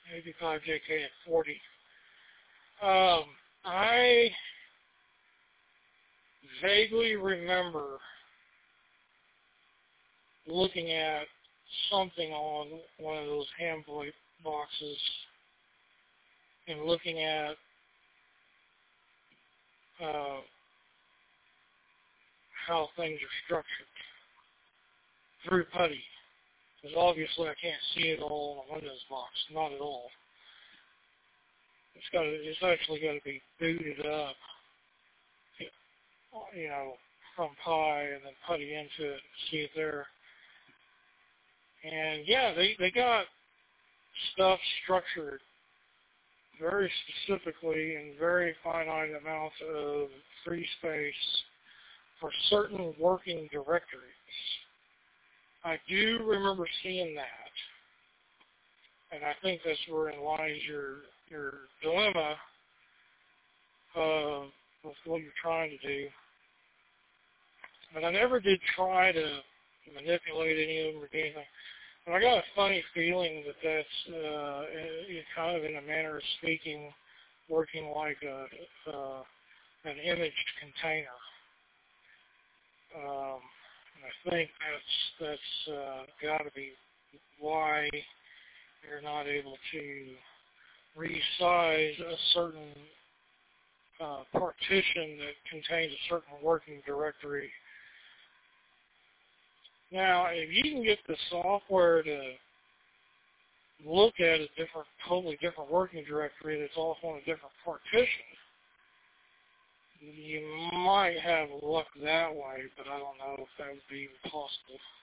85JK at 40. I vaguely remember looking at something on one of those Hamvoid boxes and looking at how things are structured through PuTTY. Because obviously I can't see it all on a Windows box, not at all. It's actually got to be booted up, you know, from Pi and then PuTTY into it, see it there. And yeah, they got stuff structured very specifically in very finite amounts of free space for certain working directories. I do remember seeing that, and I think that's wherein lies your dilemma with what you're trying to do. But I never did try to manipulate any of them or do anything. And I got a funny feeling that that's kind of, in a manner of speaking, working like an imaged container. And I think that's got to be why you're not able to resize a certain partition that contains a certain working directory. Now, if you can get the software to look at a totally different working directory that's off on a different partition, you might have luck that way, but I don't know if that would be even possible.